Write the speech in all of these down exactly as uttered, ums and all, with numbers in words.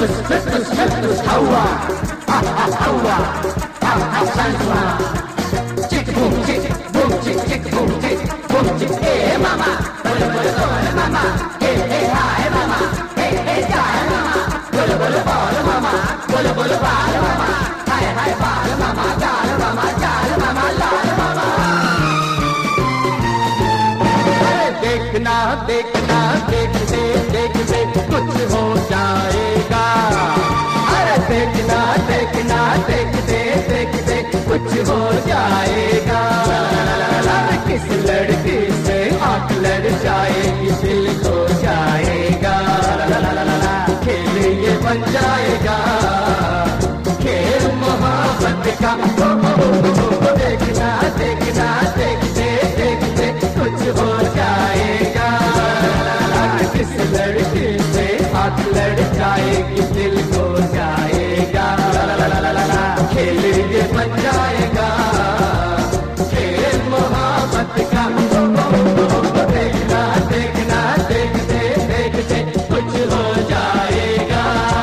देखना देखना देखते देखते कुछ हो जाएगा। अरे देखना देखना देखते देखते कुछ हो जाएगा। किस लड़की से आंख लड़ जाएगी दिल खो जाएगा। खेल ये बन जाएगा खेल मोहब्बत का। देखना देखना देखते देखते कुछ हो जाएगा। किस लड़की से हाथ लड़ जाएगी दिल खो जाएगा। खेल ये बन जाएगा खेल मोहब्बत का। देखना देखना देखते देखते कुछ हो जाएगा।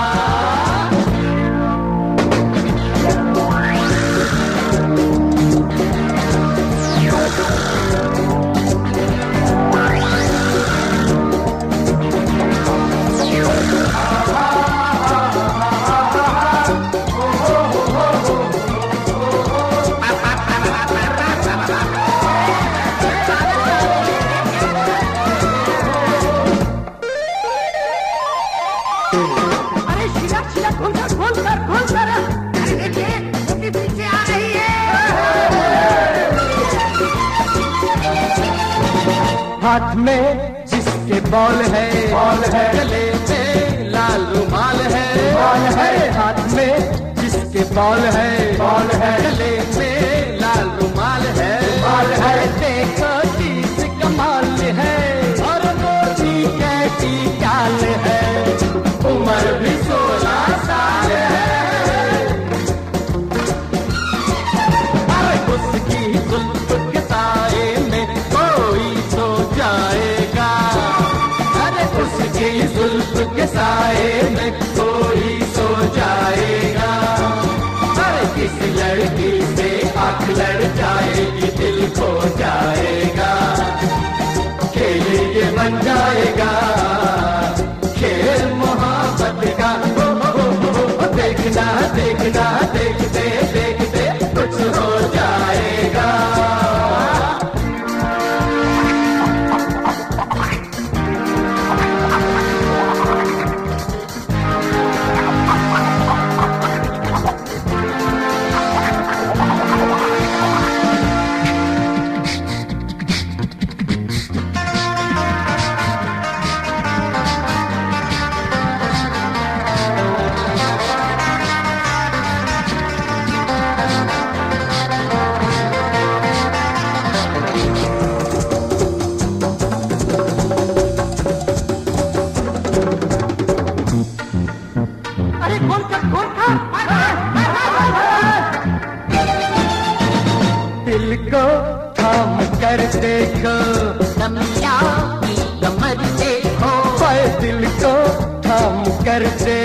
हाथ में जिसके बॉल है बॉल है, गले में लाल रुमाल है बॉल है। हाथ में जिसके बॉल है बॉल है, गले में लाल रुमाल है बॉल है। देखो चीज कमाल है और मोटी कैसी चाल है। उम्र भी सोलह साल है। अरे उसकी जुल्फ के साए में कोई सो जाएगा। अरे उसकी जुल्फ के साए में कोई सो जाएगा। अरे किस लड़की से आंख लड़ जाएगी दिल खो जाएगा। खेल ये बन जाएगा खेल मोहब्बत का। देखना देखना देखते देखते कुछ हो जाएगा। दिल को थाम कर देखो कमर देखो। दिल को थाम कर देखो